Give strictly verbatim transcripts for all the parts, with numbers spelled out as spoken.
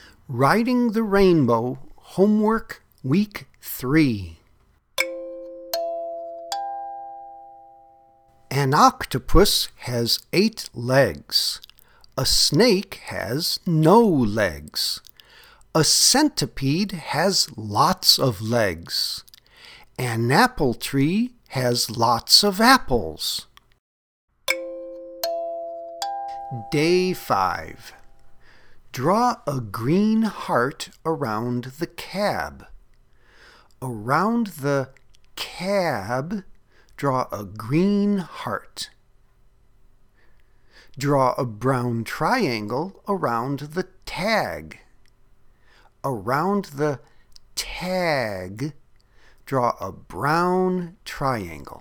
Riding the Rainbow, Homework, Week three. An octopus has eight legs. A snake has no legs. A centipede has lots of legs. An apple tree has lots of apples. Day five. Draw a green heart around the cab. Around the cab, draw a green heart. Draw a brown triangle around the tag. Around the tag, draw a brown triangle.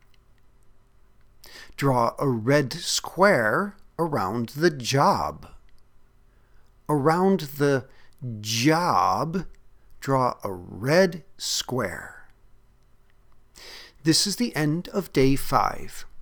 Draw a red square around the job. Around the job, draw a red square. This is the end of day five.